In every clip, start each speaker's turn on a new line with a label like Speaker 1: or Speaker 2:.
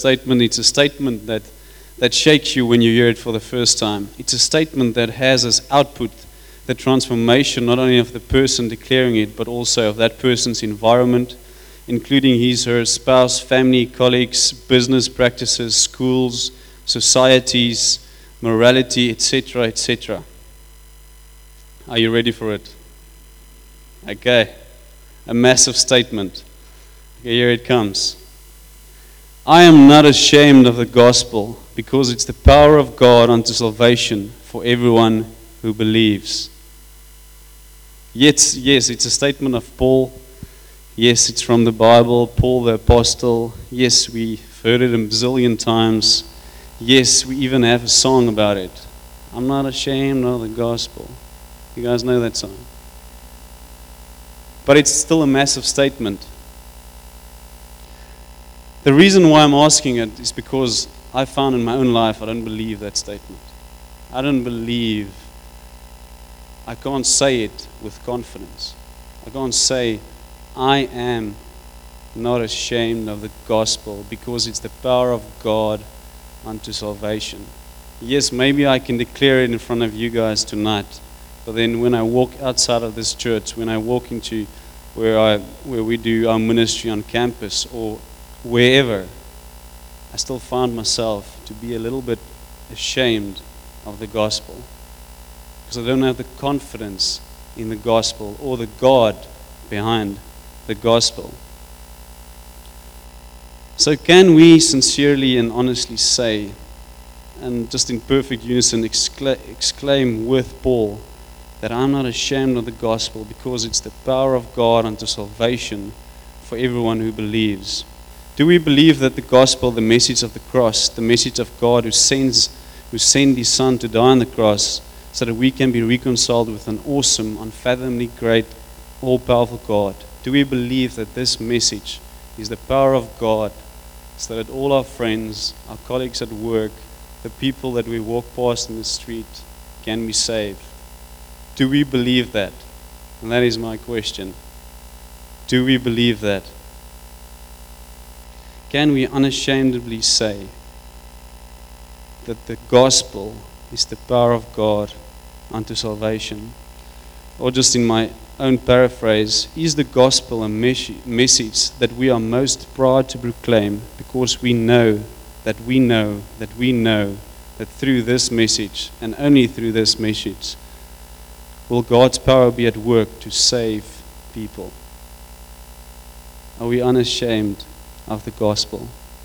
Speaker 1: Statement. It's a statement that shakes you when you hear it for the first time. It's a statement that has as output the transformation not only of the person declaring it, but also of that person's environment, including his, her spouse, family, colleagues, business practices, schools, societies, morality, etc., etc. Are you ready for it? Okay. A massive statement. Okay, here it comes. I am not ashamed of the gospel, because it's the power of God unto salvation for everyone who believes. Yes, it's a statement of Paul. Yes, it's from the Bible, Paul the Apostle. Yes, we've heard it a bazillion times. Yes, we even have a song about it. I'm not ashamed of the gospel. You guys know that song? But it's still a massive statement. The reason why I'm asking it is because I found in my own life I don't believe that statement. I can't say it with confidence. I can't say, I am not ashamed of the gospel because it's the power of God unto salvation. Yes, maybe I can declare it in front of you guys tonight, but then when I walk outside of this church, when I walk into where we do our ministry on campus or wherever, I still found myself to be a little bit ashamed of the gospel because I don't have the confidence in the gospel or the God behind the gospel. So can we sincerely and honestly say, and just in perfect unison exclaim with Paul, that I'm not ashamed of the gospel because it's the power of God unto salvation for everyone who believes? Do we believe that the gospel, the message of the cross, the message of God who sent his Son to die on the cross so that we can be reconciled with an awesome, unfathomably great, all-powerful God? Do we believe that this message is the power of God so that all our friends, our colleagues at work, the people that we walk past in the street can be saved? Do we believe that? And that is my question. Do we believe that? Can we unashamedly say that the gospel is the power of God unto salvation? Or just in my own paraphrase, is the gospel a message that we are most proud to proclaim because we know that through this message, and only through this message, will God's power be at work to save people? Are we unashamed of the gospel?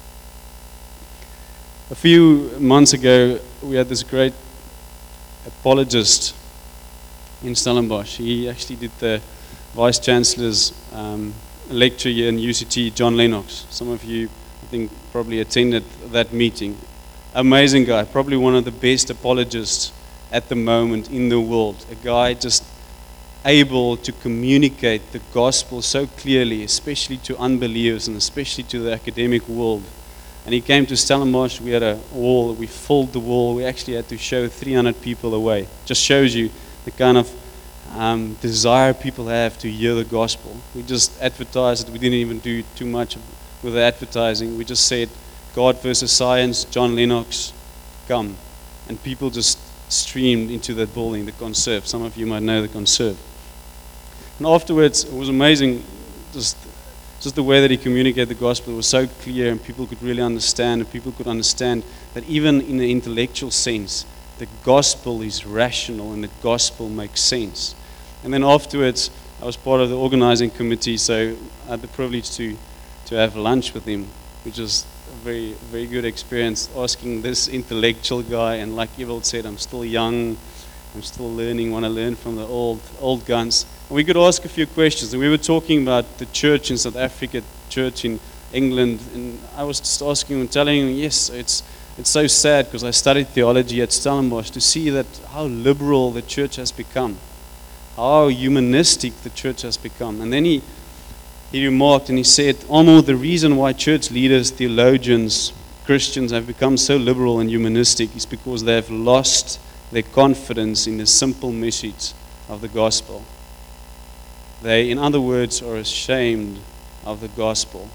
Speaker 1: A few months ago, we had this great apologist in Stellenbosch. He actually did the Vice Chancellor's lecture here in UCT, John Lennox. Some of you, I think, probably attended that meeting. Amazing guy, probably one of the best apologists at the moment in the world. A guy just able to communicate the gospel so clearly, especially to unbelievers and especially to the academic world. And he came to Stellenbosch. We had a wall. We filled the wall. We actually had to show 300 people away. Just shows you the kind of desire people have to hear the gospel. We just advertised it. We didn't even do too much with the advertising. We just said, God versus science, John Lennox, come. And people just streamed into that building, the Conserve. Some of you might know the Conserve. And afterwards, it was amazing, just the way that he communicated the gospel. It was so clear, and people could really understand, and people could understand that even in the intellectual sense, the gospel is rational, and the gospel makes sense. And then afterwards, I was part of the organizing committee, so I had the privilege to have lunch with him, which was a very, very good experience, asking this intellectual guy. And like Ewald said, I'm still young, I'm still learning, want to learn from the old guns. And we could ask a few questions. And we were talking about the church in South Africa, church in England, and I was just asking him, telling him, yes, it's so sad because I studied theology at Stellenbosch to see that how liberal the church has become, how humanistic the church has become. And then he remarked and he said, Amo, the reason why church leaders, theologians, Christians have become so liberal and humanistic is because they have lost their confidence in the simple message of the gospel. They, in other words, are ashamed of the gospel.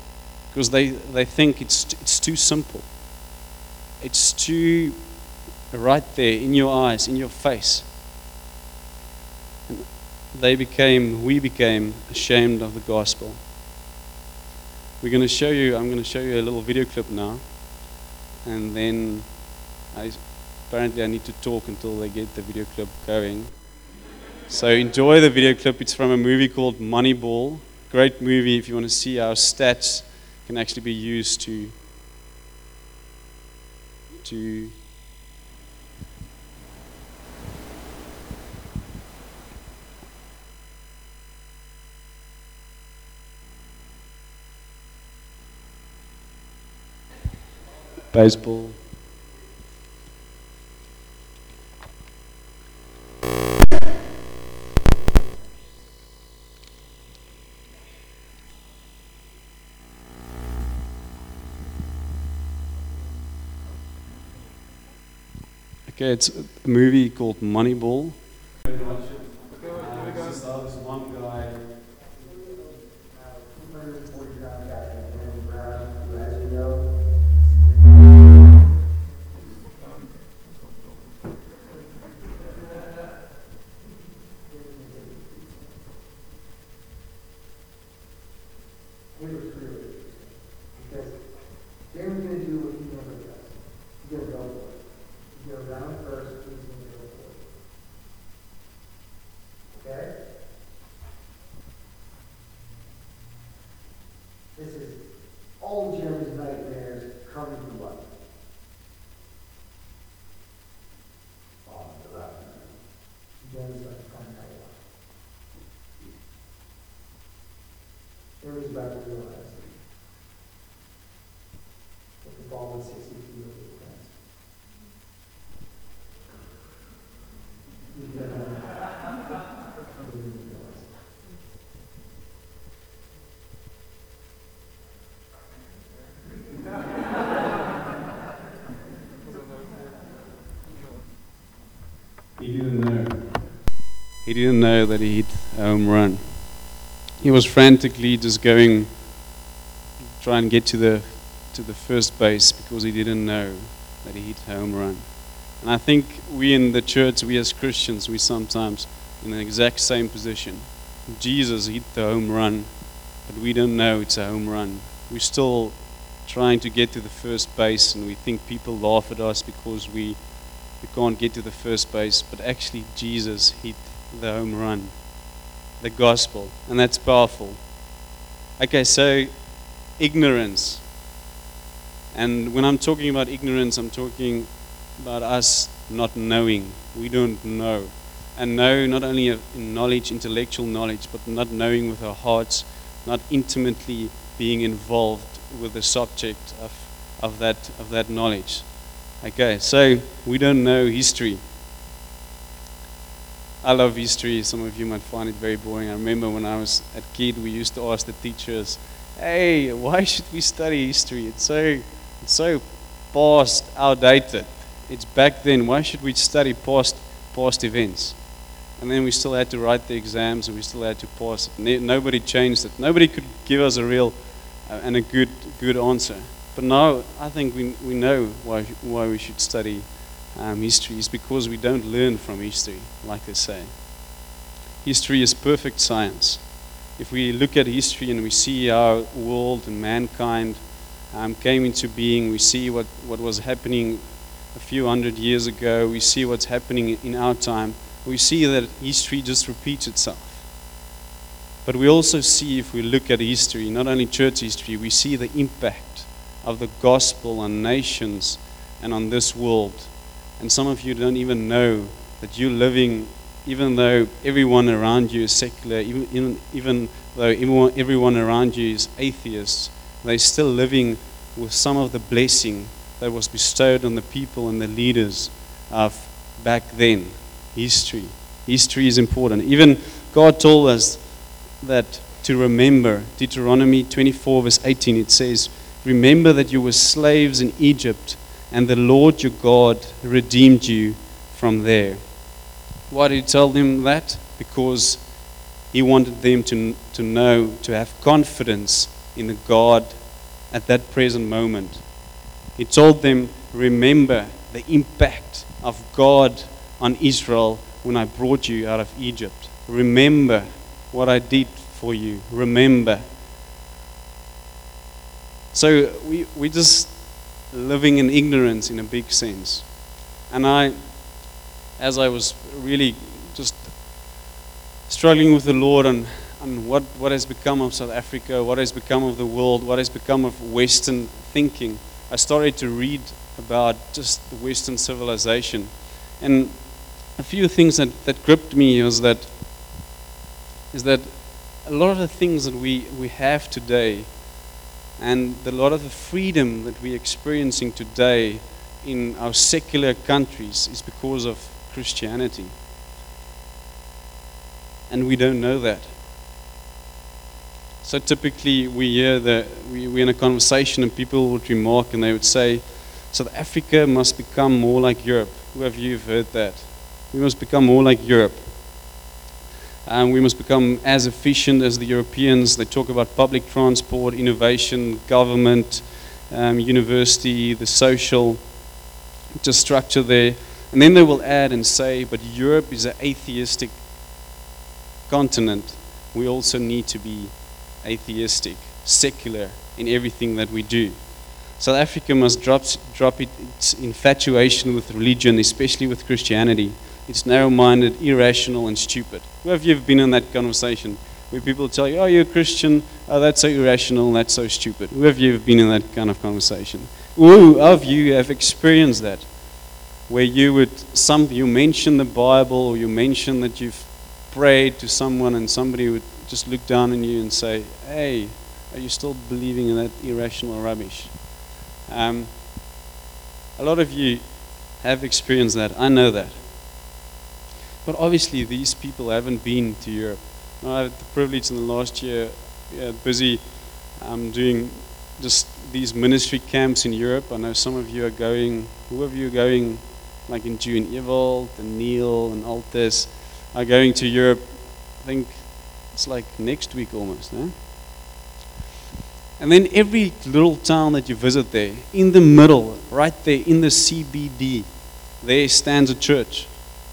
Speaker 1: because they think it's too simple. It's too right there in your eyes, in your face. And we became ashamed of the gospel. I'm going to show you a little video clip now, and then apparently I need to talk until they get the video clip going. So enjoy the video clip. It's from a movie called Moneyball. Great movie if you want to see how stats can actually be used to baseball. Okay, it's a movie called Moneyball. This one guy.
Speaker 2: He was screwed because Jeremy's going to do what he never does. He's going to go for it. He's going to round first, he's going to go for it. Okay? This is all Jeremy's nightmares coming to life. Jeremy's about to come out of life. Jeremy's about to realize that the ball is 60 feet over the fence. He's going to realize it.
Speaker 1: He didn't know that he hit a home run. He was frantically just going, try and get to the first base because he didn't know that he hit a home run. And I think we in the church, we as Christians, we sometimes in the exact same position. Jesus hit the home run, but we don't know it's a home run. We're still trying to get to the first base, and we think people laugh at us because we can't get to the first base, but actually Jesus hit the home run, the gospel, and that's powerful. Okay, so ignorance. And when I'm talking about ignorance, I'm talking about us not knowing. We don't know. And know not only in knowledge, intellectual knowledge, but not knowing with our hearts, not intimately being involved with the subject of that knowledge. Okay, so we don't know history. I love history. Some of you might find it very boring. I remember when I was a kid, we used to ask the teachers, "Hey, why should we study history? It's so past, outdated. It's back then. Why should we study past events?" And then we still had to write the exams, and we still had to pass it. Nobody changed it. Nobody could give us a real and a good answer. But now I think we know why we should study history. Is because we don't learn from history, like they say. History is perfect science. If we look at history and we see how world and mankind came into being, we see what was happening a few hundred years ago, we see what's happening in our time, we see that history just repeats itself. But we also see, if we look at history, not only church history, we see the impact of the gospel on nations and on this world. And some of you don't even know that you're living, even though everyone around you is secular, even though everyone around you is atheists, they're still living with some of the blessing that was bestowed on the people and the leaders of back then. History. History is important. Even God told us that to remember. Deuteronomy 24 verse 18, it says, "Remember that you were slaves in Egypt, and the Lord your God redeemed you from there." Why did he tell them that? Because he wanted them to know, to have confidence in the God at that present moment. He told them, remember the impact of God on Israel when I brought you out of Egypt. Remember what I did for you. Remember. So we just living in ignorance in a big sense. And as I was really just struggling with the Lord on what has become of South Africa, what has become of the world, what has become of Western thinking, I started to read about just the Western civilization. And a few things that gripped me is that a lot of the things that we have today and a lot of the freedom that we're experiencing today in our secular countries is because of Christianity. And we don't know that. So typically we hear that we're in a conversation and people would remark and they would say, South Africa must become more like Europe. Who of you have heard that? We must become more like Europe. We must become as efficient as the Europeans. They talk about public transport, innovation, government, university, the social just structure there. And then they will add and say, but Europe is an atheistic continent. We also need to be atheistic, secular in everything that we do. South Africa must drop its infatuation with religion, especially with Christianity. It's narrow-minded, irrational, and stupid. Who of you have been in that conversation where people tell you, oh, you're a Christian, oh, that's so irrational, that's so stupid? Who of you have been in that kind of conversation? Who of you have experienced that? Where you mention the Bible, or you mention that you've prayed to someone and somebody would just look down on you and say, hey, are you still believing in that irrational rubbish? A lot of you have experienced that. I know that. But obviously these people haven't been to Europe. I had the privilege in the last year, busy doing just these ministry camps in Europe. I know some of you are going, who of you are going, like in June, Ewald and Neil and Altes are going to Europe. I think it's like next week almost, no? And then every little town that you visit there, in the middle, right there in the CBD, there stands a church.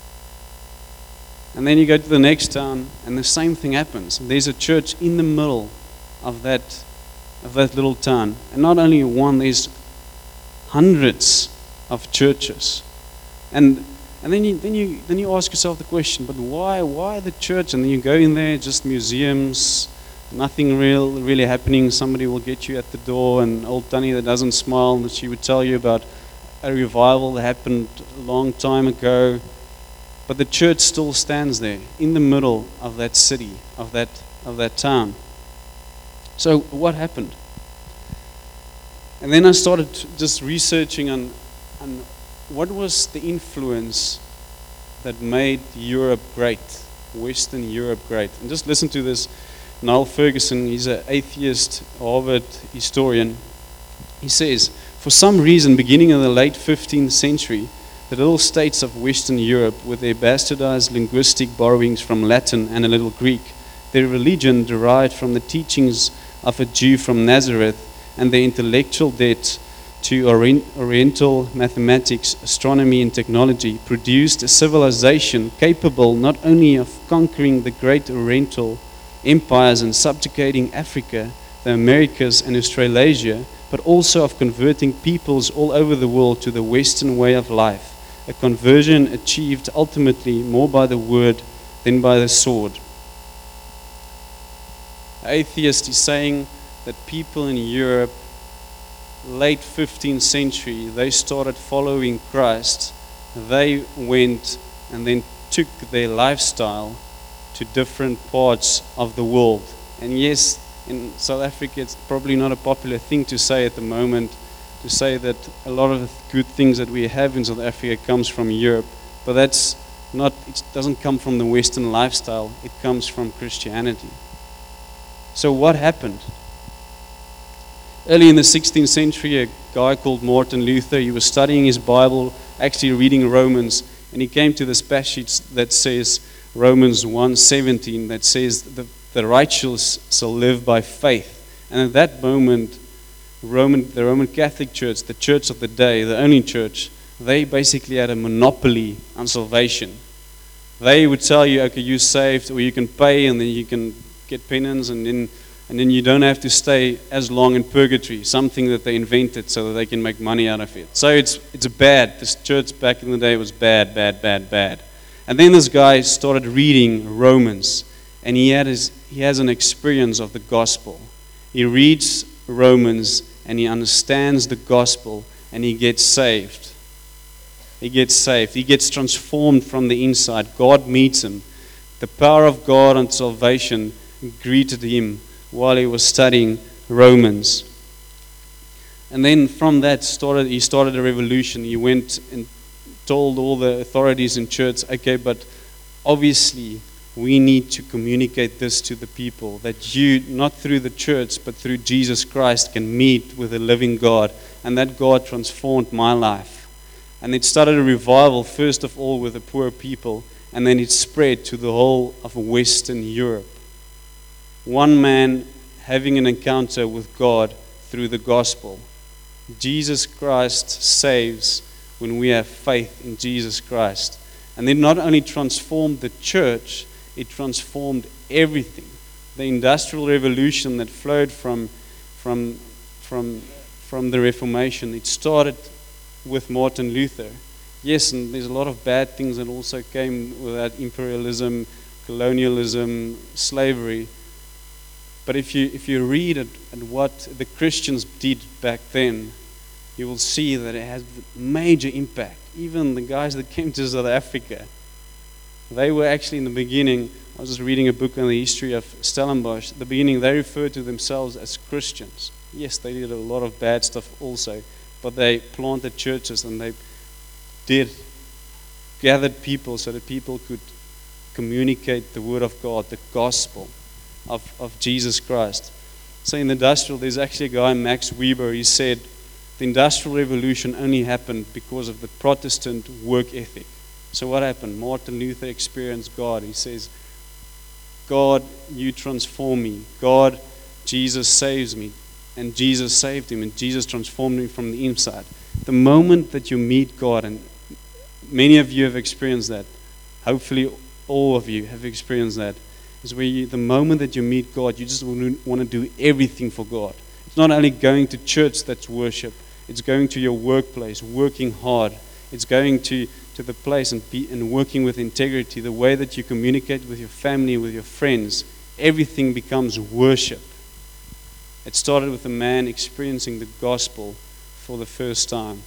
Speaker 1: And then you go to the next town, and the same thing happens. There's a church in the middle of that little town. And not only one, there's hundreds of churches. And then you ask yourself the question, but why the church? And then you go in there, just museums, nothing really happening. Somebody will get you at the door, and old Tanny that doesn't smile, and she would tell you about a revival that happened a long time ago. But the church still stands there in the middle of that city, of that town. So what happened? And then I started just researching on what was the influence that made Europe great, Western Europe great. And just listen to this. Niall Ferguson, he's an atheist, Harvard historian. He says, for some reason, beginning in the late 15th century, the little states of Western Europe, with their bastardized linguistic borrowings from Latin and a little Greek, their religion derived from the teachings of a Jew from Nazareth, and their intellectual debt to Oriental mathematics, astronomy, and technology, produced a civilization capable not only of conquering the great Oriental empires and subjugating Africa, the Americas, and Australasia, but also of converting peoples all over the world to the Western way of life. A conversion achieved ultimately more by the word than by the sword. The atheist is saying that people in Europe, late 15th century, they started following Christ. They went and then took their lifestyle to different parts of the world. And yes, in South Africa, it's probably not a popular thing to say at the moment, to say that a lot of the good things that we have in South Africa comes from Europe, but that's not, it doesn't come from the Western lifestyle, it comes from Christianity. So what happened? Early in the 16th century, a guy called Martin Luther, he was studying his Bible, actually reading Romans, and he came to this passage that says, Romans 1:17, that says, the righteous shall live by faith. And at that moment, the Roman Catholic Church, the church of the day, the only church, they basically had a monopoly on salvation. They would tell you, okay, you're saved, or you can pay, and then you can get penance, and then you don't have to stay as long in purgatory, something that they invented so that they can make money out of it. So it's bad. This church back in the day was bad. And then this guy started reading Romans, and he has an experience of the gospel. He reads Romans, and he understands the gospel, and he gets saved. He gets saved. He gets transformed from the inside. God meets him. The power of God and salvation greeted him while he was studying Romans. And then from that he started a revolution. He went and told all the authorities in church, okay, but obviously we need to communicate this to the people, that you, not through the church, but through Jesus Christ, can meet with the living God. And that God transformed my life. And it started a revival, first of all, with the poor people, and then it spread to the whole of Western Europe. One man having an encounter with God through the gospel. Jesus Christ saves when we have faith in Jesus Christ. And it not only transformed the church, it transformed everything. The industrial revolution that flowed from the Reformation, it started with Martin Luther. Yes, and there's a lot of bad things that also came with that: imperialism, colonialism, slavery. But if you read at what the Christians did back then, you will see that it has major impact. Even the guys that came to South Africa, they were actually in the beginning, I was just reading a book on the history of Stellenbosch. At the beginning, they referred to themselves as Christians. Yes, they did a lot of bad stuff also, but they planted churches and they gathered people so that people could communicate the word of God, the gospel of Jesus Christ. So in the industrial, there's actually a guy, Max Weber, he said, the Industrial Revolution only happened because of the Protestant work ethic. So what happened? Martin Luther experienced God. He says, God, you transform me. God, Jesus saves me. And Jesus saved him, and Jesus transformed him from the inside. The moment that you meet God, and many of you have experienced that, hopefully all of you have experienced that, is where the moment that you meet God, you just want to do everything for God. It's not only going to church that's worship, it's going to your workplace, working hard. It's going to the place and working with integrity, the way that you communicate with your family, with your friends. Everything becomes worship. It started with a man experiencing the gospel for the first time.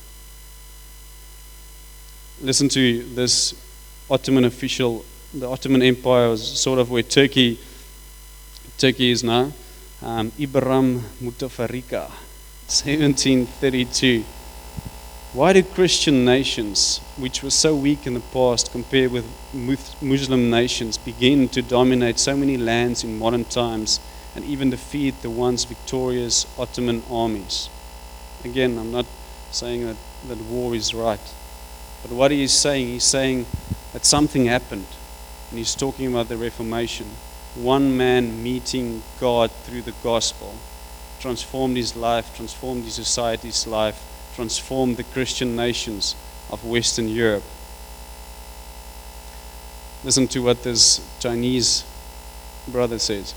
Speaker 1: Listen to this Ottoman official. The Ottoman Empire was sort of where Turkey is now. Ibrahim Mutafarrika, 1732. Why do Christian nations, which were so weak in the past compared with Muslim nations, begin to dominate so many lands in modern times and even defeat the once victorious Ottoman armies? Again, I'm not saying that war is right. But what he's saying that something happened. And he's talking about the Reformation. One man meeting God through the gospel transformed his life, transformed his society's life, transformed the Christian nations of Western Europe. Listen to what this Chinese brother says.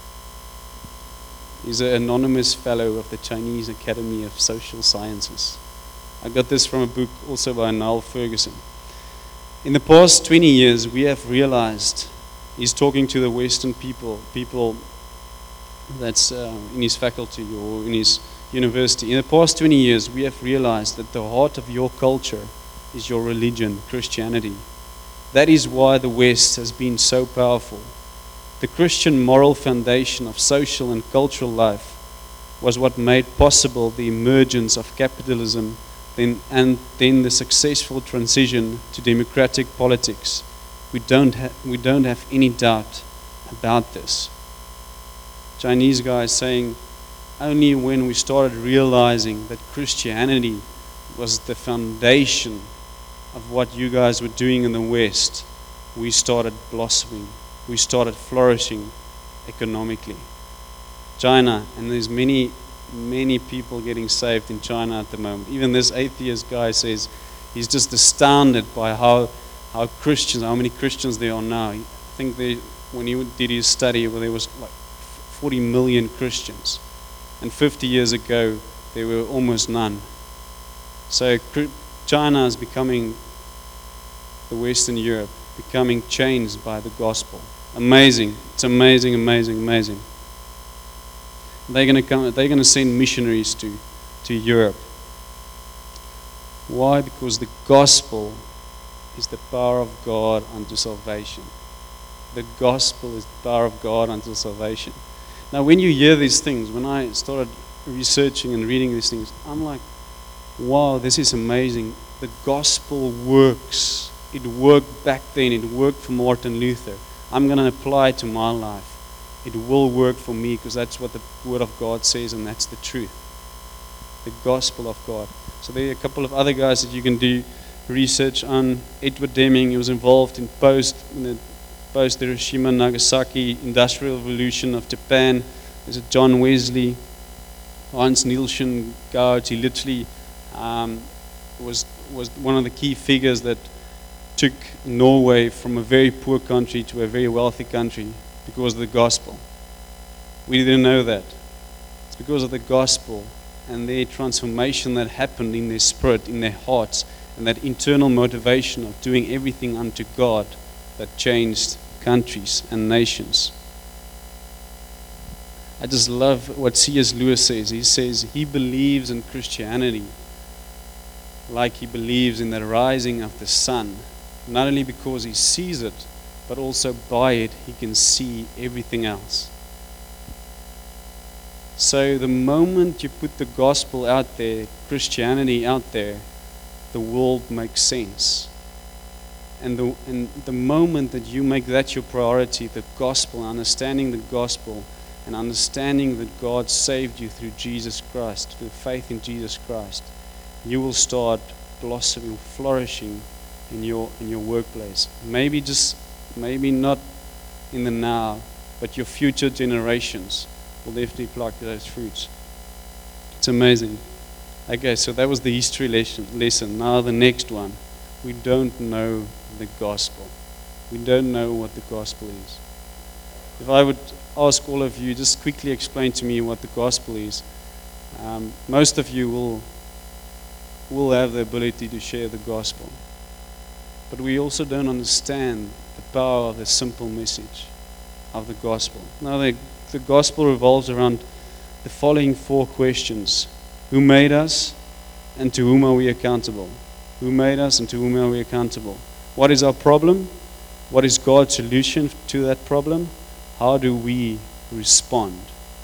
Speaker 1: He's an anonymous fellow of the Chinese Academy of Social Sciences. I got this from a book also by Niall Ferguson. In the past 20 years, we have realized, he's talking to the Western people that's in his faculty or in his university. In the past 20 years, we have realized that the heart of your culture is your religion, Christianity. That is why the West has been so powerful. The Christian moral foundation of social and cultural life was what made possible the emergence of capitalism and then the successful transition to democratic politics. We don't have any doubt about this. Chinese guy is saying, only when we started realizing that Christianity was the foundation of what you guys were doing in the West, we started blossoming. We started flourishing economically. China, and there's many many people getting saved in China at the moment. Even this atheist guy says he's just astounded by how many Christians there are now. I think when he did his study, there was like 40 million Christians. And 50 years ago, there were almost none. So China is becoming, the Western Europe, becoming changed by the gospel. Amazing. It's amazing, amazing, amazing. They're going to send missionaries to Europe. Why? Because the gospel is the power of God unto salvation. The gospel is the power of God unto salvation. Now, when you hear these things, when I started researching and reading these things, I'm like, wow, this is amazing. The gospel works. It worked back then. It worked for Martin Luther. I'm going to apply it to my life. It will work for me because that's what the Word of God says, and that's the truth. The gospel of God. So there are a couple of other guys that you can do research on. Edward Deming, he was involved in the post-Hiroshima Nagasaki industrial revolution of Japan. There's a John Wesley, Hans Nielsen Goudt. He literally was one of the key figures that took Norway from a very poor country to a very wealthy country because of the gospel. We didn't know that. It's because of the gospel and their transformation that happened in their spirit, in their hearts, and that internal motivation of doing everything unto God that changed countries and nations. I just love what C.S. Lewis says. He says he believes in Christianity like he believes in the rising of the sun, not only because he sees it, but also by it he can see everything else. So the moment you put the gospel out there, Christianity out there, the world makes sense. And the moment that you make that your priority, the gospel, understanding the gospel, and understanding that God saved you through Jesus Christ, through faith in Jesus Christ, you will start blossoming, flourishing in your workplace. Maybe not in the now, but your future generations will definitely pluck those fruits. It's amazing. Okay, so that was the history lesson. Now the next one. We don't know the gospel. We don't know what the gospel is. If I would ask all of you, just quickly explain to me what the gospel is. Most of you will have the ability to share the gospel. But we also don't understand the power of the simple message of the gospel. Now, the gospel revolves around the following 4 questions. Who made us, and to whom are we accountable? Who made us, and to whom are we accountable? What is our problem? What is God's solution to that problem? How do we respond?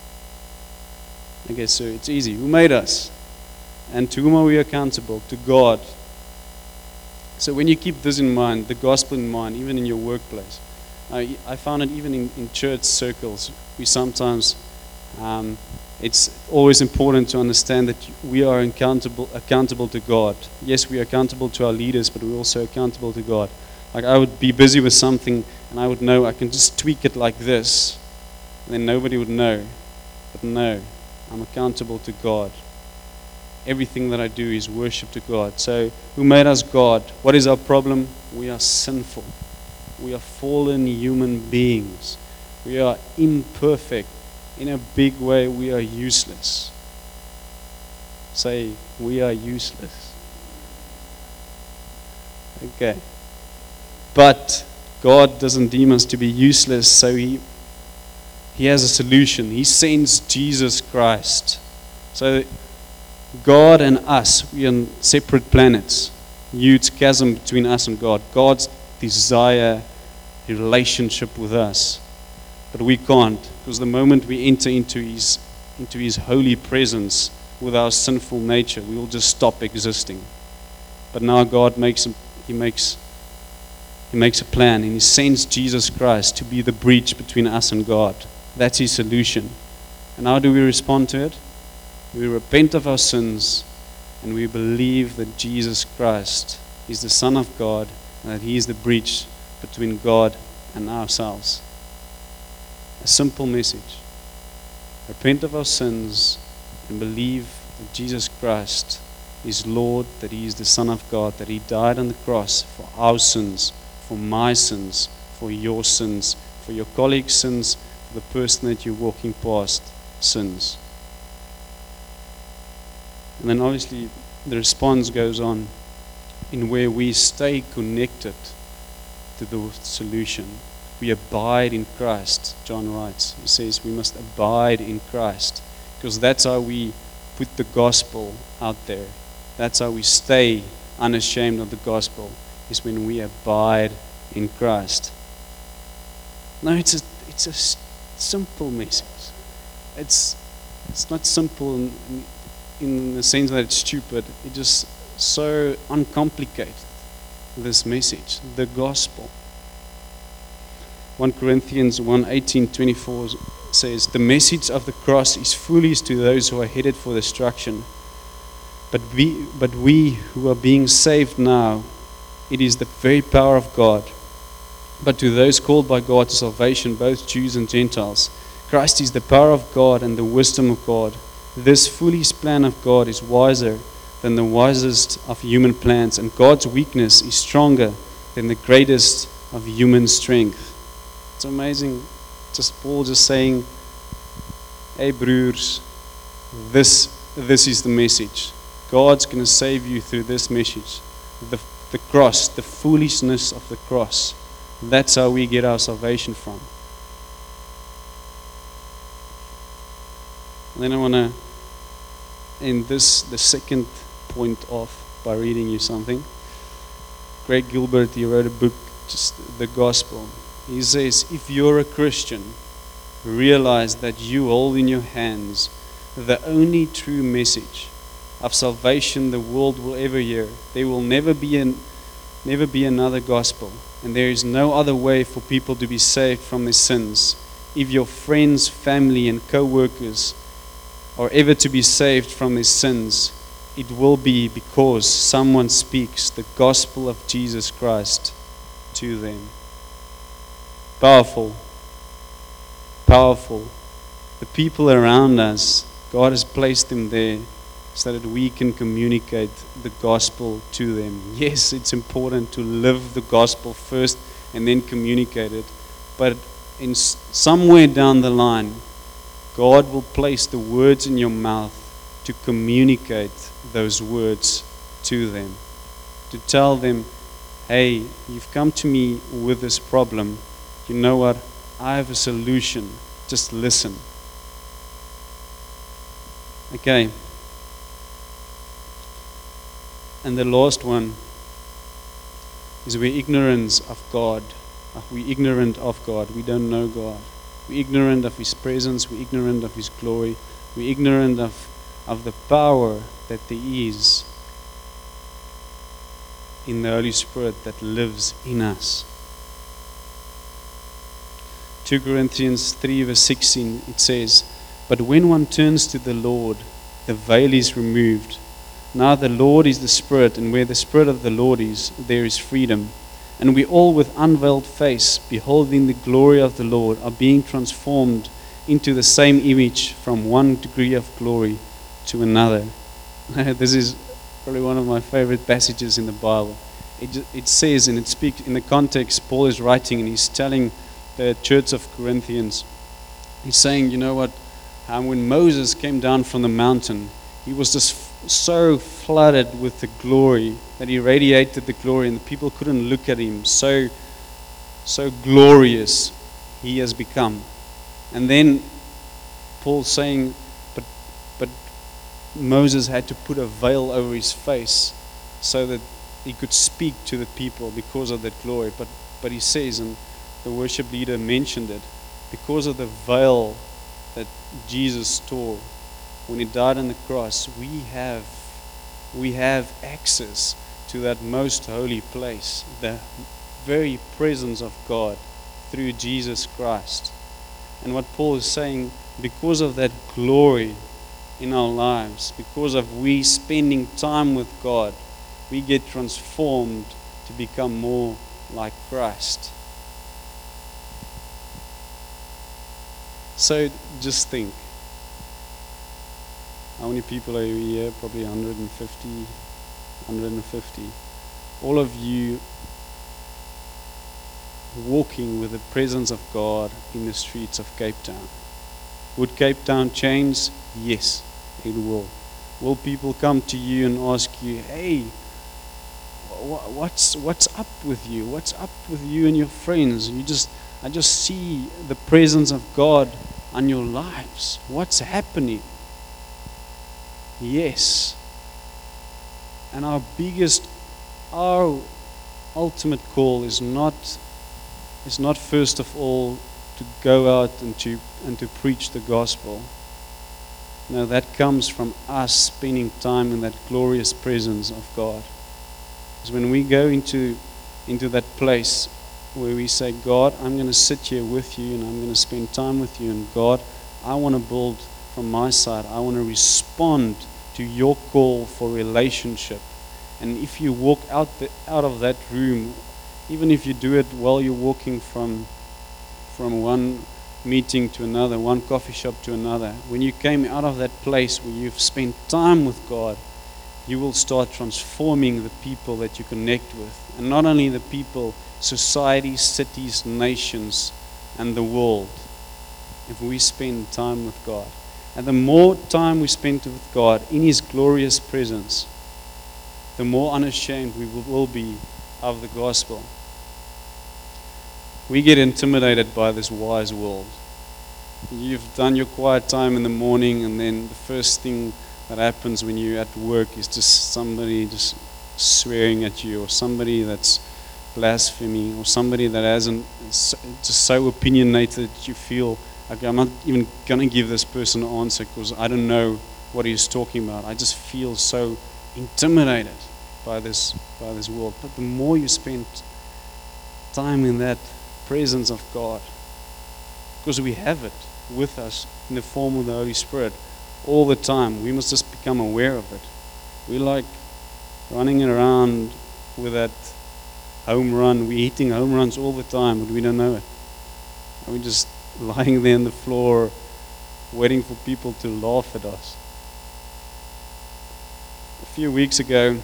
Speaker 1: Okay, so it's easy. Who made us? And to whom are we accountable? To God. So when you keep this in mind, the gospel in mind, even in your workplace, I found it even in church circles, we sometimes, it's always important to understand that we are accountable to God. Yes, we are accountable to our leaders, but we're also accountable to God. Like I would be busy with something, and I would know I can just tweak it like this, and then nobody would know. But no, I'm accountable to God. Everything that I do is worship to God. So, who made us? God. What is our problem? We are sinful. We are fallen human beings. We are imperfect. In a big way, we are useless. Say, we are useless. Okay. But God doesn't deem us to be useless, so He has a solution. He sends Jesus Christ. So, God and us, we are on separate planets. Huge chasm between us and God. God's desire a relationship with us. But we can't, because the moment we enter into His holy presence with our sinful nature, we will just stop existing. But now God makes a plan, and He sends Jesus Christ to be the breach between us and God. That's His solution. And how do we respond to it? We repent of our sins, and we believe that Jesus Christ is the Son of God, and that He is the breach between God and ourselves. A simple message. Repent of our sins and believe that Jesus Christ is Lord, that He is the Son of God, that He died on the cross for our sins, for my sins, for your sins, for your colleague's sins, for the person that you're walking past sins. And then obviously the response goes on in where we stay connected to the solution. We abide in Christ, John writes. He says we must abide in Christ, because that's how we put the gospel out there. That's how we stay unashamed of the gospel, is when we abide in Christ. No, it's a simple message. It's not simple in the sense that it's stupid. It's just so uncomplicated, this message, the gospel. 1 Corinthians 1:18-24 says, "The message of the cross is foolish to those who are headed for destruction. But we who are being saved now, it is the very power of God. But to those called by God to salvation, both Jews and Gentiles, Christ is the power of God and the wisdom of God. This foolish plan of God is wiser than the wisest of human plans, and God's weakness is stronger than the greatest of human strength." It's amazing. Just Paul just saying, hey broers, this is the message. God's going to save you through this message. The cross, the foolishness of the cross. That's how we get our salvation from. And then I want to end the second point off by reading you something. Craig Gilbert, he wrote a book, just the gospel. He says, if you're a Christian, realize that you hold in your hands the only true message of salvation the world will ever hear. There will never be another gospel, and there is no other way for people to be saved from their sins. If your friends, family, and co-workers are ever to be saved from their sins, it will be because someone speaks the gospel of Jesus Christ to them. Powerful. Powerful. The people around us, God has placed them there so that we can communicate the gospel to them. Yes, it's important to live the gospel first and then communicate it. But somewhere down the line, God will place the words in your mouth to communicate those words to them. To tell them, hey, you've come to me with this problem. You know what? I have a solution. Just listen. Okay. And the last one is we're ignorant of God. We're ignorant of God. We don't know God. We're ignorant of His presence. We're ignorant of His glory. We're ignorant of the power that there is in the Holy Spirit that lives in us. 2 Corinthians 3 verse 16, it says, "But when one turns to the Lord, the veil is removed. Now the Lord is the Spirit, and where the Spirit of the Lord is, there is freedom. And we all with unveiled face, beholding the glory of the Lord, are being transformed into the same image from one degree of glory to another." This is probably one of my favorite passages in the Bible. It says, and it speaks in the context Paul is writing, and he's telling the church of Corinthians, he's saying, you know what, when Moses came down from the mountain, he was just so flooded with the glory that he radiated the glory, and the people couldn't look at him. So glorious he has become. And then Paul's saying, but Moses had to put a veil over his face so that he could speak to the people because of that glory. But he says, and the worship leader mentioned it, because of the veil that Jesus tore when He died on the cross, we have access to that most holy place, the very presence of God through Jesus Christ. And what Paul is saying, because of that glory in our lives, because of we spending time with God, we get transformed to become more like Christ. So just think, How many people are here? Probably 150, 150. All of you walking with the presence of God in the streets of Cape Town. Would Cape Town change? Yes, it will. Will people come to you and ask you, hey, what's up with you? What's up with you and your friends? I just see the presence of God on your lives. What's happening? Yes. And our ultimate call is not first of all to go out and to preach the gospel. No, that comes from us spending time in that glorious presence of God. Because when we go into that place where we say, God, I'm going to sit here with you and I'm going to spend time with you, and God, I want to build from my side. I want to respond to your call for relationship. And if you walk out of that room, even if you do it while you're walking from one meeting to another, one coffee shop to another, when you came out of that place where you've spent time with God, you will start transforming the people that you connect with. And not only the people, societies, cities, nations, and the world, if we spend time with God. And the more time we spend with God in His glorious presence, the more unashamed we will be of the gospel. We get intimidated by this wise world. You've done your quiet time in the morning, and then the first thing that happens when you're at work is just somebody just swearing at you, or somebody that's blaspheming, or somebody that hasn't, just so opinionated that you feel, okay, I'm not even going to give this person an answer because I don't know what he's talking about. I just feel so intimidated by this world. But the more you spend time in that presence of God, because we have it with us in the form of the Holy Spirit all the time, we must just become aware of it. We like running around with that home run. We're hitting home runs all the time, but we don't know it. And we're just lying there on the floor waiting for people to laugh at us. A few weeks ago,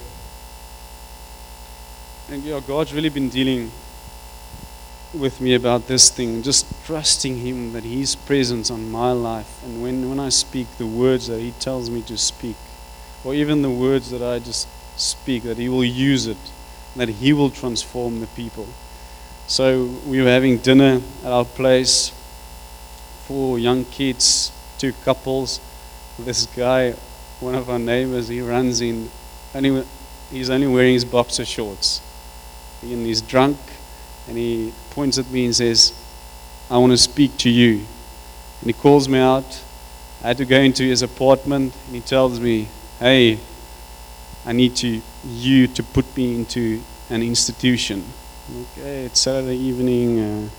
Speaker 1: and God's really been dealing with me about this thing, just trusting Him that His presence on my life, and when I speak the words that He tells me to speak, or even the words that I just speak, that He will use it, that He will transform the people. So we were having dinner at our place, 4 young kids, 2 couples. This guy, one of our neighbors, he runs in, he's only wearing his boxer shorts, and he's drunk. And he points at me and says, I want to speak to you. And he calls me out. I had to go into his apartment, and he tells me, hey, I need you to put me into an institution. Okay, it's Saturday evening.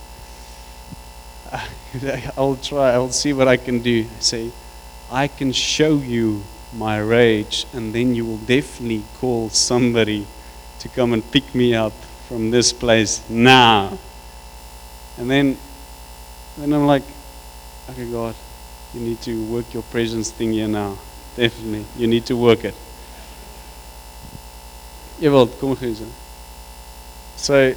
Speaker 1: I'll try. I'll see what I can do. I say, I can show you my rage, and then you will definitely call somebody to come and pick me up from this place now. And then I'm like, okay, God, you need to work your presence thing here now. Definitely, you need to work it. Jawel, kom gee. So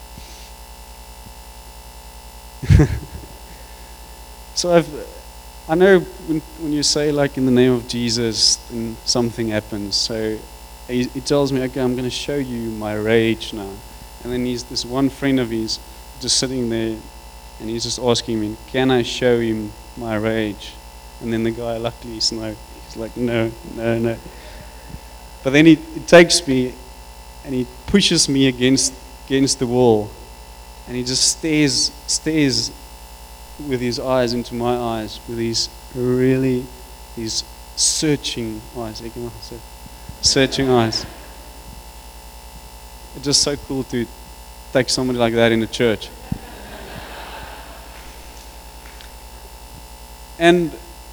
Speaker 1: I know when you say like in the name of Jesus, then something happens. So he tells me, okay, I'm going to show you my rage now. And then this one friend of his just sitting there, and he's just asking me, can I show him my rage? And then the guy, luckily, he's like, no. But then he takes me and he pushes me against the wall, and he just stares with his eyes into my eyes, with these searching eyes. Searching eyes. It's just so cool to take somebody like that in the church. And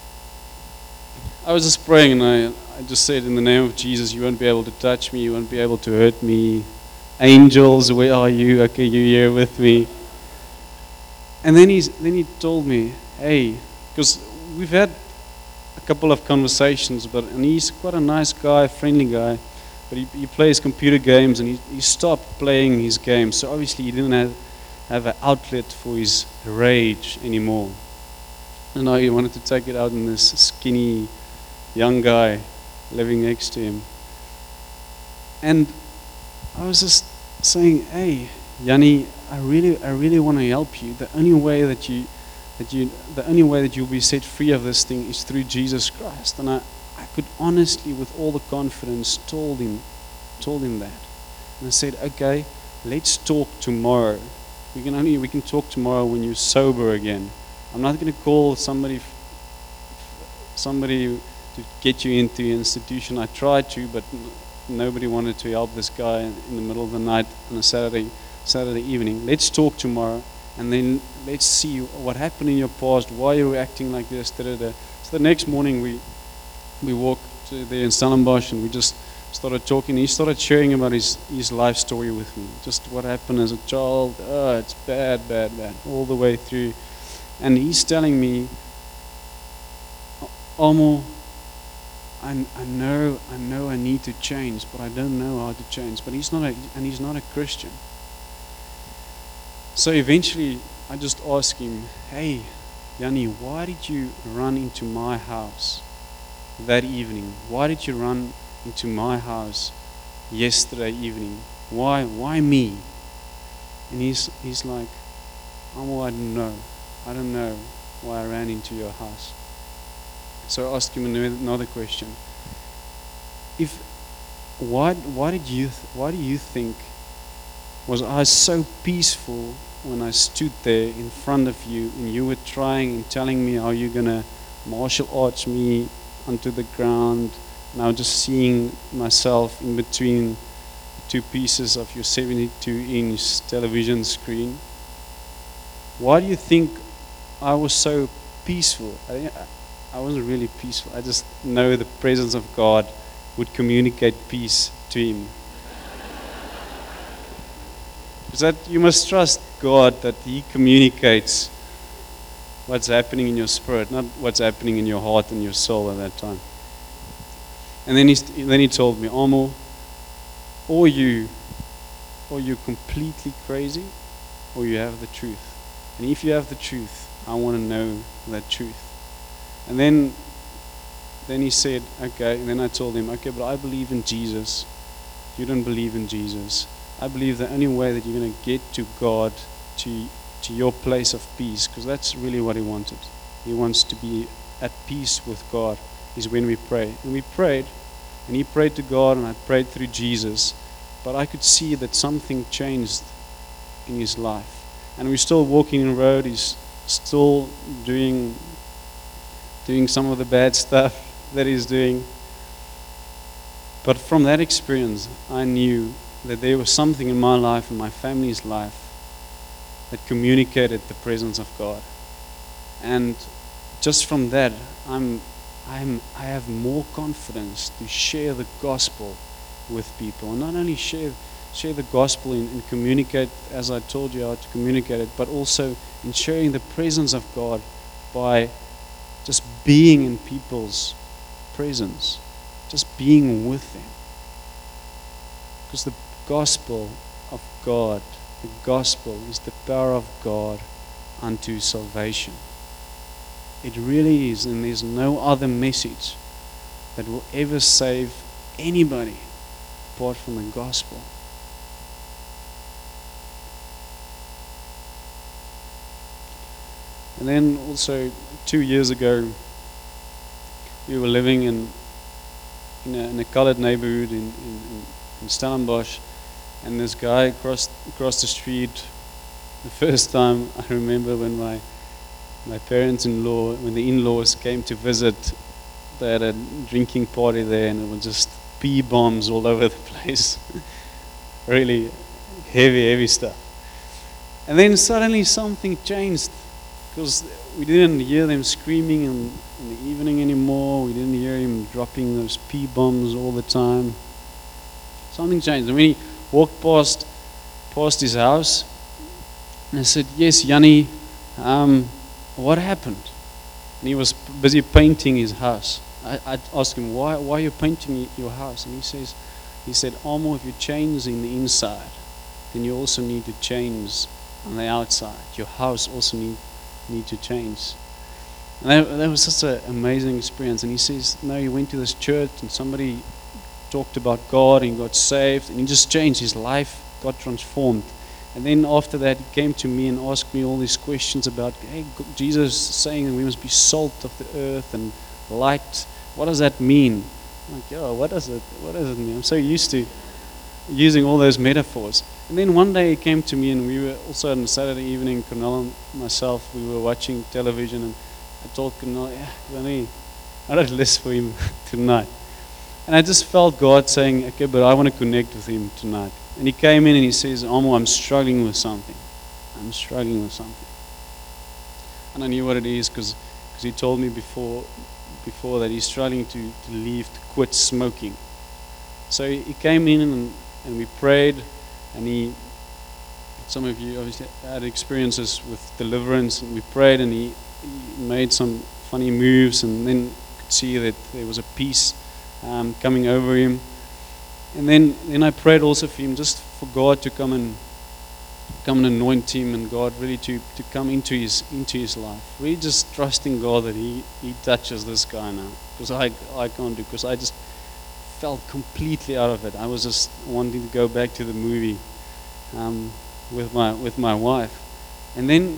Speaker 1: I was just praying, and I just said, in the name of Jesus, you won't be able to touch me, you won't be able to hurt me. Angels, where are you? Okay, you're here with me. And then he told me, hey, because we've had a couple of conversations, and he's quite a nice guy, friendly guy, but he plays computer games, and he stopped playing his games. So obviously he didn't have an outlet for his rage anymore. And now he wanted to take it out on this skinny young guy living next to him. And I was just saying, hey, Yanni, I really want to help you. The only way that you'll be set free of this thing is through Jesus Christ. And I could honestly, with all the confidence, told him that. And I said, okay, let's talk tomorrow. We can talk tomorrow when you're sober again. I'm not going to call somebody to get you into the institution. I tried to, but nobody wanted to help this guy in the middle of the night on a Saturday evening. Let's talk tomorrow, and then let's see what happened in your past, why you're acting like this. So the next morning we walked there in Stellenbosch, and we just started talking. He started sharing about his life story with me, just what happened as a child. Oh, it's bad, all the way through. And he's telling me, Amo, I know I need to change, but I don't know how to change. But he's not a Christian. So eventually, I just asked him, hey, Yanni, why did you run into my house that evening? Why did you run into my house yesterday evening? Why me? And he's like, Amo, I don't know why I ran into your house. So I asked him another question. Why do you think was I so peaceful when I stood there in front of you and you were trying and telling me how you're gonna martial arts me onto the ground, and I was just seeing myself in between two pieces of your 72-inch television screen? Why do you think I was so peaceful? I wasn't really peaceful. I just know the presence of God would communicate peace to him. Is that you must trust God that He communicates what's happening in your spirit, not what's happening in your heart and your soul at that time. And then he told me, Amo, or you're completely crazy, or you have the truth. And if you have the truth, I want to know that truth. And then he said, okay. And then I told him, okay, but I believe in Jesus. You don't believe in Jesus. I believe the only way that you're going to get to God, to your place of peace, because that's really what He wanted. He wants to be at peace with God, is when we pray. And we prayed, and he prayed to God, and I prayed through Jesus. But I could see that something changed in his life. And we're still walking the road. He's still doing some of the bad stuff that he's doing. But from that experience, I knew that there was something in my life and my family's life that communicated the presence of God. And just from that, I have more confidence to share the gospel with people. And not only share the gospel and communicate, as I told you how to communicate it, but also in sharing the presence of God by just being in people's presence, just being with them. Because the gospel of God, the gospel is the power of God unto salvation. It really is, and there's no other message that will ever save anybody apart from the gospel. And then also 2 years ago, we were living in a colored neighborhood in Stellenbosch, and this guy across the street, the first time I remember when my parents-in-law, when the in-laws came to visit, they had a drinking party there, and it was just pea bombs all over the place. Really heavy stuff. And then suddenly something changed, because we didn't hear them screaming in the evening anymore. We didn't hear him dropping those pea bombs all the time. Something changed. And when he walked past his house, and I said, yes, Yanni, what happened? and he was busy painting his house. I asked him, why are you painting your house? And he said, Amo, if you change in the inside, then you also need to change on the outside. Your house also need to change. And that was such an amazing experience. And he says, no, he went to this church and somebody talked about God and he got saved and he just changed. His life got transformed. And then after that, he came to me and asked me all these questions about, hey, Jesus is saying that we must be salt of the earth and light. What does that mean? I'm like, yo, what does it mean? I'm so used to using all those metaphors. And then one day he came to me and we were also on a Saturday evening, Cornell and myself, we were watching television and I told Cornell, I don't listen for him tonight. And I just felt God saying, okay, but I want to connect with him tonight. And he came in and he says, Amo, I'm struggling with something. I'm struggling with something. And I knew what it is because he told me before that he's struggling to quit smoking. So he came in and we prayed, and some of you obviously had experiences with deliverance, and we prayed and he made some funny moves, and then could see that there was a peace coming over him. And then I prayed also for him, just for God to come and anoint him, and God really to come into his life. Really just trusting God that he touches this guy now, because I can't do, because I just felt completely out of it. I was just wanting to go back to the movie with my wife. And then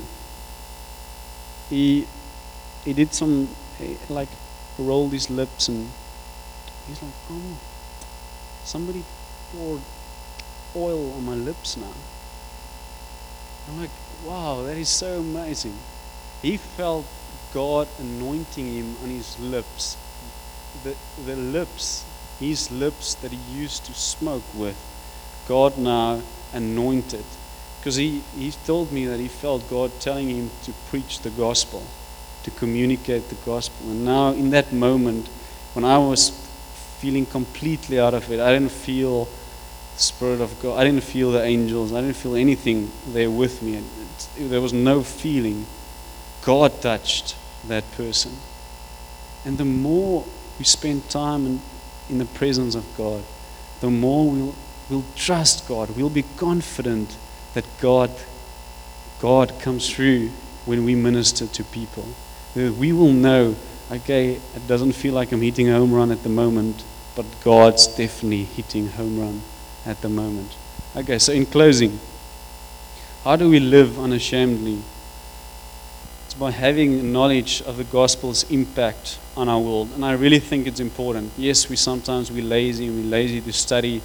Speaker 1: he did some, like, rolled his lips, and he's like, oh, somebody poured oil on my lips now. I'm like, wow, that is so amazing. He felt God anointing him on his lips. The lips, his lips that he used to smoke with, God now anointed. Because he told me that he felt God telling him to preach the gospel, to communicate the gospel. And now in that moment, when I was feeling completely out of it, I didn't feel the Spirit of God, I didn't feel the angels, I didn't feel anything there with me. There was no feeling. God touched that person. And the more we spend time in the presence of God, the more we'll trust God. We'll be confident that God comes through when we minister to people. We will know, okay, it doesn't feel like I'm hitting a home run at the moment, but God's definitely hitting home run at the moment. Okay, so in closing, how do we live unashamedly? It's by having knowledge of the gospel's impact on our world. And I really think it's important. Yes, we're lazy to study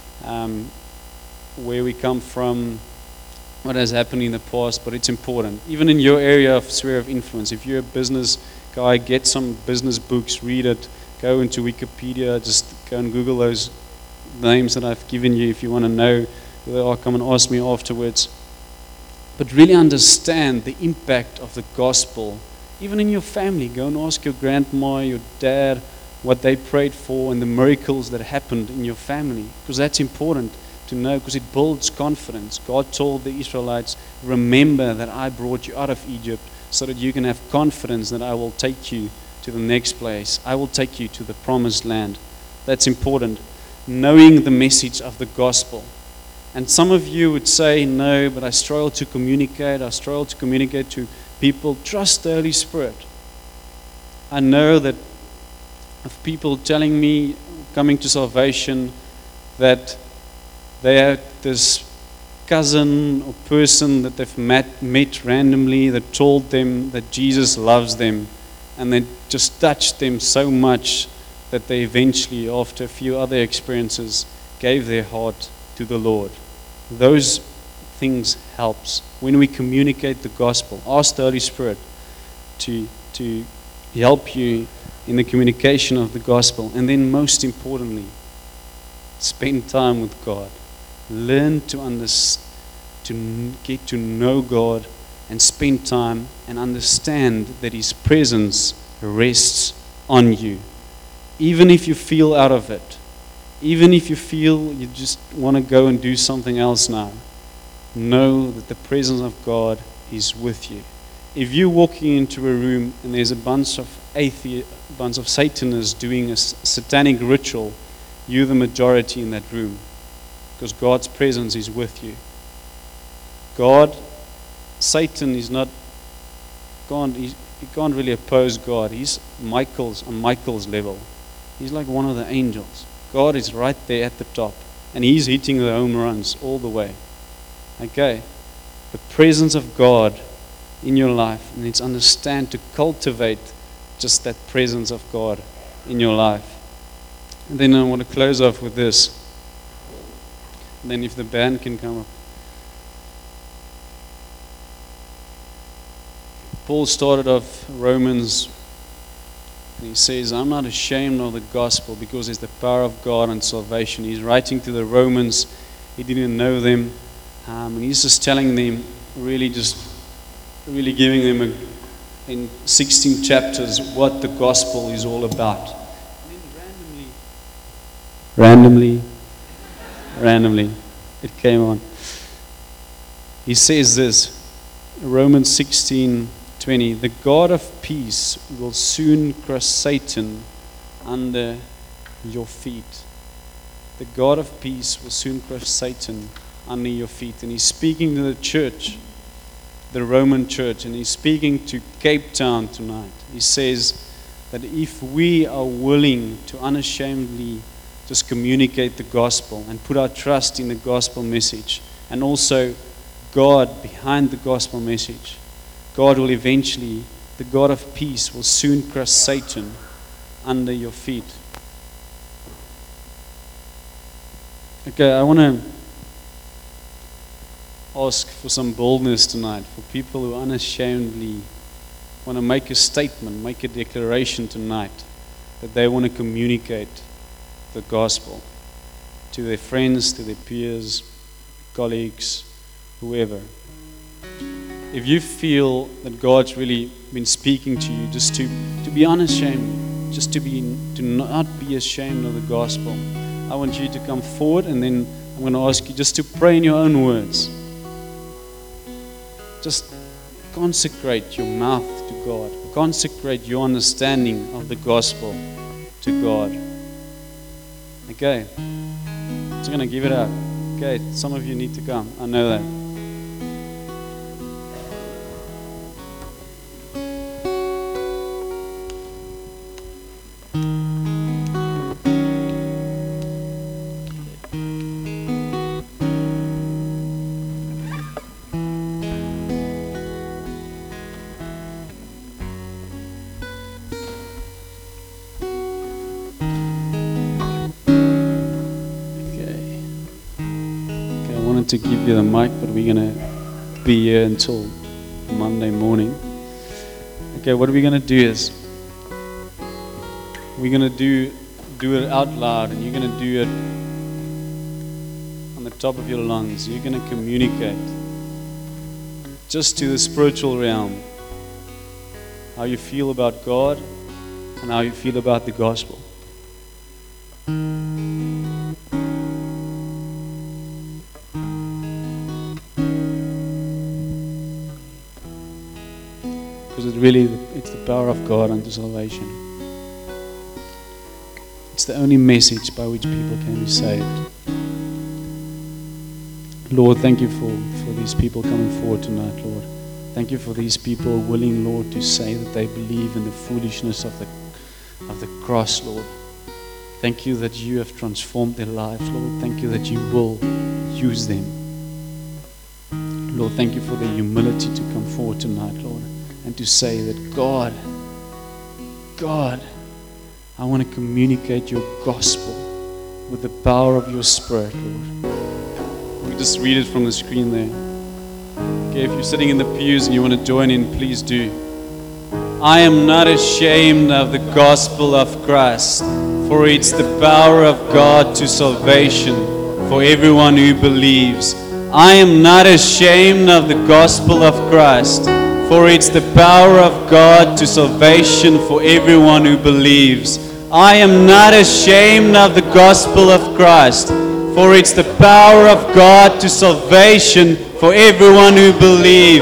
Speaker 1: where we come from, what has happened in the past, but it's important. Even in your area of sphere of influence, if you're a business guy, get some business books, read it, go into Wikipedia, just go and Google those names that I've given you if you want to know who they are. Come and ask me afterwards. But really understand the impact of the gospel, even in your family. Go and ask your grandma, your dad, what they prayed for and the miracles that happened in your family, because that's important to know, because it builds confidence. God told the Israelites, remember that I brought you out of Egypt so that you can have confidence that I will take you to the next place. I will take you to the promised land. That's important. Knowing the message of the gospel. And some of you would say, no, but I struggle to communicate. I struggle to communicate to people. Trust the Holy Spirit. I know that of people telling me, coming to salvation, that they have this cousin or person that they've met randomly that told them that Jesus loves them, and they just touched them so much that they eventually, after a few other experiences, gave their heart to the Lord. Those things helps. When we communicate the gospel, ask the Holy Spirit to help you in the communication of the gospel. And then most importantly, spend time with God. Learn to get to know God and spend time and understand that His presence rests on you. Even if you feel out of it, even if you feel you just want to go and do something else now, know that the presence of God is with you. if you're walking into a room and there's a bunch of Satanists doing a satanic ritual, you're the majority in that room because God's presence is with you. Satan is not God. He can't really oppose God. He's on Michael's level. He's like one of the angels. God is right there at the top, and He's hitting the home runs all the way. Okay, the presence of God in your life, and it's understand to cultivate just that presence of God in your life. And then I want to close off with this. And then if the band can come up. Paul started off Romans, and he says, I'm not ashamed of the gospel because it's the power of God and salvation. He's writing to the Romans. He didn't know them. And he's just telling them, really giving them in 16 chapters what the gospel is all about. And then randomly, it came on. He says this, Romans 16:20, the God of peace will soon crush Satan under your feet. The God of peace will soon crush Satan under your feet. And he's speaking to the church, the Roman church, and he's speaking to Cape Town tonight. He says that if we are willing to unashamedly just communicate the gospel and put our trust in the gospel message, and also God behind the gospel message, God will eventually, the God of peace will soon crush Satan under your feet. Okay, I want to ask for some boldness tonight, for people who unashamedly want to make a statement, make a declaration tonight that they want to communicate the gospel to their friends, to their peers, colleagues, whoever. If you feel that God's really been speaking to you, just to be unashamed, just to not be ashamed of the gospel, I want you to come forward, and then I'm going to ask you just to pray in your own words. Just consecrate your mouth to God. Consecrate your understanding of the gospel to God. Okay. Just going to give it up. Okay, some of you need to come. I know that. To give you the mic, but we're going to be here until Monday morning. Okay, what we're going to do is we're going to do it out loud, and you're going to do it on the top of your lungs. You're going to communicate just to the spiritual realm how you feel about God and how you feel about the gospel. It's the power of God unto salvation. It's the only message by which people can be saved. Lord, thank you for these people coming forward tonight, Lord. Thank you for these people willing, Lord, to say that they believe in the foolishness of the cross, Lord. Thank you that you have transformed their lives, Lord. Thank you that you will use them. Lord, thank you for the humility to come forward tonight, Lord, and to say that God, I want to communicate your gospel with the power of your Spirit, Lord. We just read it from the screen there. Okay, if you're sitting in the pews and you want to join in, please do. I am not ashamed of the gospel of Christ, for it's the power of God to salvation for everyone who believes. I am not ashamed of the gospel of Christ, for it's the power of God to salvation for everyone who believes. I am not ashamed of the gospel of Christ, for it's the power of God to salvation for everyone who believes.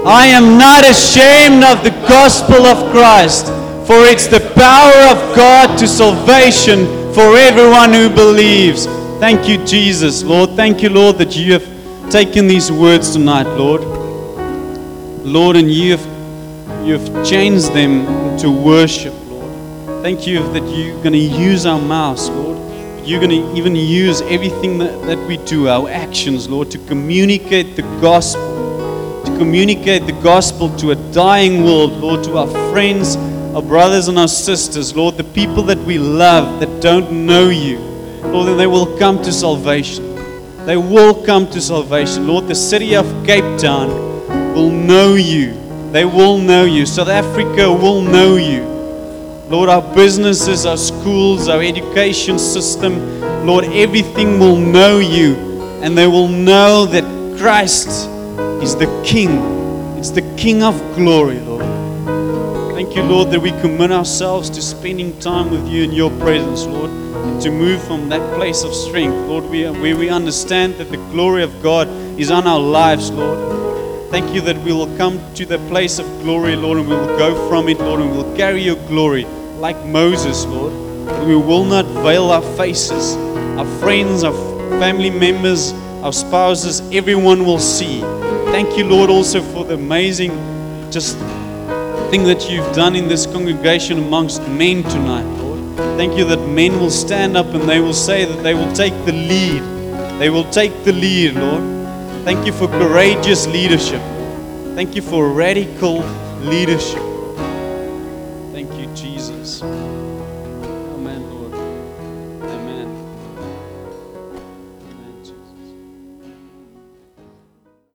Speaker 1: I am not ashamed of the gospel of Christ, for it's the power of God to salvation for everyone who believes. Thank you, Jesus, Lord. Thank you, Lord, that you have taken these words tonight, Lord. Lord, and you have changed them to worship, Lord. Thank you that you're going to use our mouths, Lord. You're going to even use everything that we do, our actions, Lord, to communicate the gospel. To communicate the gospel to a dying world, Lord, to our friends, our brothers and our sisters, Lord, the people that we love that don't know you. Lord, and they will come to salvation. They will come to salvation. Lord, the city of Cape Town will know you. They will know you. South Africa will know you. Lord, our businesses, our schools, our education system, Lord, everything will know you. And they will know that Christ is the King. It's the King of glory, Lord. Thank you, Lord, that we commit ourselves to spending time with you in your presence, Lord, and to move from that place of strength, Lord, where we understand that the glory of God is on our lives, Lord. Thank you that we will come to the place of glory, Lord, and we will go from it, Lord, and we will carry your glory like Moses, Lord. We will not veil our faces. Our friends, our family members, our spouses, everyone will see. Thank you, Lord, also for the amazing just thing that you've done in this congregation amongst men tonight, Lord. Thank you that men will stand up and they will say that they will take the lead. They will take the lead, Lord. Thank you for courageous leadership. Thank you for radical leadership. Thank you, Jesus.